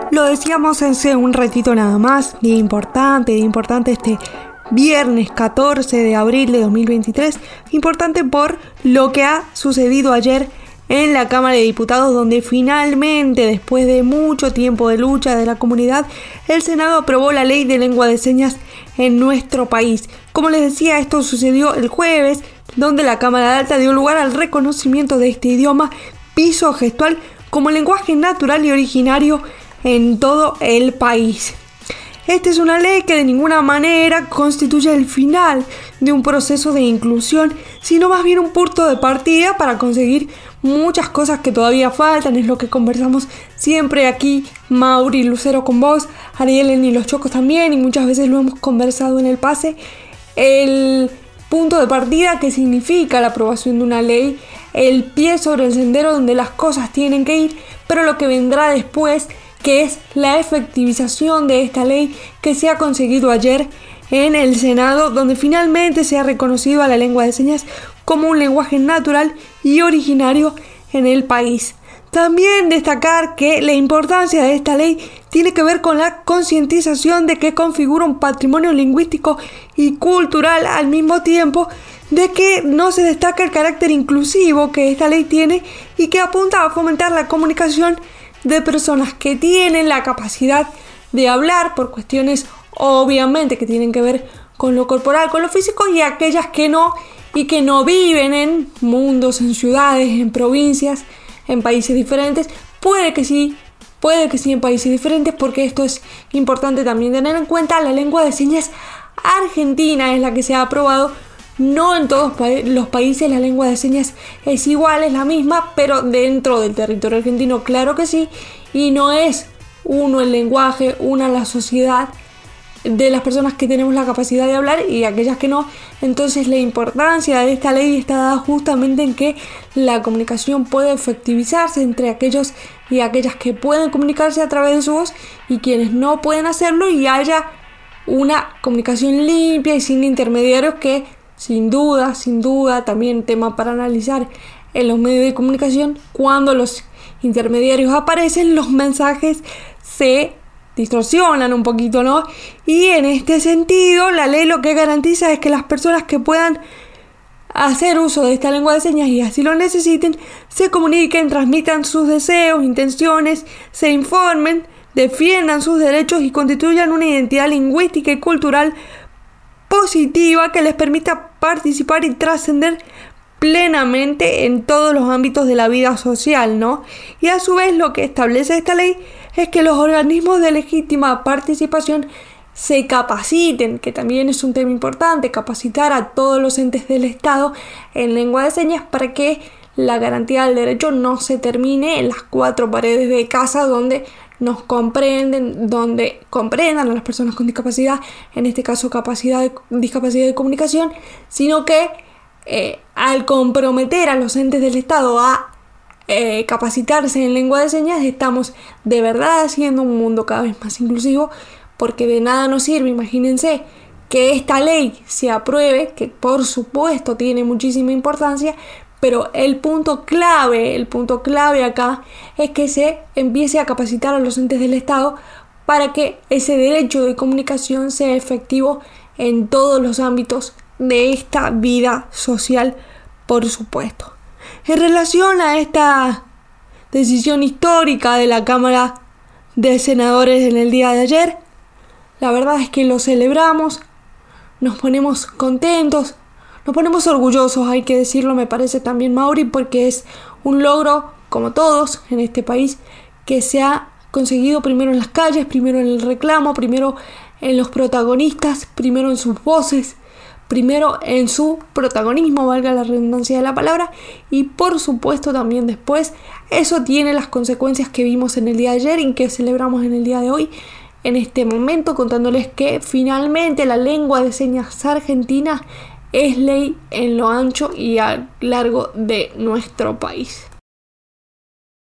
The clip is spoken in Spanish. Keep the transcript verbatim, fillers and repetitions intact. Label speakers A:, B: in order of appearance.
A: Lo decíamos hace un ratito nada más, día importante, día importante este viernes catorce de abril de dos mil veintitrés, importante por lo que ha sucedido ayer en la Cámara de Diputados, donde finalmente, después de mucho tiempo de lucha de la comunidad, el Senado aprobó la ley de lengua de señas en nuestro país. Como les decía, esto sucedió el jueves, donde la Cámara Alta dio lugar al reconocimiento de este idioma visogestual como lenguaje natural y originario en todo el país. Esta es una ley que de ninguna manera constituye el final de un proceso de inclusión, sino más bien un punto de partida para conseguir muchas cosas que todavía faltan. Es lo que conversamos siempre aquí, Mauri Lucero con vos, Ariel y los Chocos también, y muchas veces lo hemos conversado en el pase. El punto de partida que significa la aprobación de una ley, el pie sobre el sendero donde las cosas tienen que ir, pero lo que vendrá después, que es la efectivización de esta ley que se ha conseguido ayer en el Senado, donde finalmente se ha reconocido a la lengua de señas como un lenguaje natural y originario en el país. También destacar que la importancia de esta ley tiene que ver con la concientización de que configura un patrimonio lingüístico y cultural, al mismo tiempo de que no se destaca el carácter inclusivo que esta ley tiene y que apunta a fomentar la comunicación de personas que tienen la capacidad de hablar por cuestiones obviamente que tienen que ver con lo corporal, con lo físico, y aquellas que no, y que no viven en mundos, en ciudades, en provincias, en países diferentes. Puede que sí, puede que sí en países diferentes, porque esto es importante también tener en cuenta. La lengua de señas argentina es la que se ha aprobado. No en todos los países la lengua de señas es igual, es la misma, pero dentro del territorio argentino claro que sí, y no es uno el lenguaje, una la sociedad de las personas que tenemos la capacidad de hablar y aquellas que no. Entonces la importancia de esta ley está dada justamente en que la comunicación puede efectivizarse entre aquellos y aquellas que pueden comunicarse a través de su voz y quienes no pueden hacerlo, y haya una comunicación limpia y sin intermediarios, que sin duda, sin duda, también tema para analizar en los medios de comunicación. Cuando los intermediarios aparecen, los mensajes se distorsionan un poquito, ¿no? Y en este sentido, la ley lo que garantiza es que las personas que puedan hacer uso de esta lengua de señas y así lo necesiten, se comuniquen, transmitan sus deseos, intenciones, se informen, defiendan sus derechos y constituyan una identidad lingüística y cultural positiva que les permita participar y trascender plenamente en todos los ámbitos de la vida social, ¿no? Y a su vez lo que establece esta ley es que los organismos de legítima participación se capaciten, que también es un tema importante, capacitar a todos los entes del Estado en lengua de señas para que la garantía del derecho no se termine en las cuatro paredes de casa donde nos comprenden, donde comprendan a las personas con discapacidad, en este caso capacidad de, discapacidad de comunicación, sino que eh, al comprometer a los entes del Estado a eh, capacitarse en lengua de señas, estamos de verdad haciendo un mundo cada vez más inclusivo, porque de nada nos sirve, imagínense, que esta ley se apruebe, que por supuesto tiene muchísima importancia, pero el punto clave, el punto clave acá es que se empiece a capacitar a los entes del Estado para que ese derecho de comunicación sea efectivo en todos los ámbitos de esta vida social, por supuesto. En relación a esta decisión histórica de la Cámara de Senadores en el día de ayer, la verdad es que lo celebramos, nos ponemos contentos, nos ponemos orgullosos, hay que decirlo, me parece también, Mauri, porque es un logro, como todos en este país, que se ha conseguido primero en las calles, primero en el reclamo, primero en los protagonistas, primero en sus voces, primero en su protagonismo, valga la redundancia de la palabra, y por supuesto también después. Eso tiene las consecuencias que vimos en el día de ayer y que celebramos en el día de hoy, en este momento, contándoles que finalmente la lengua de señas argentina es ley en lo ancho y a largo de nuestro país.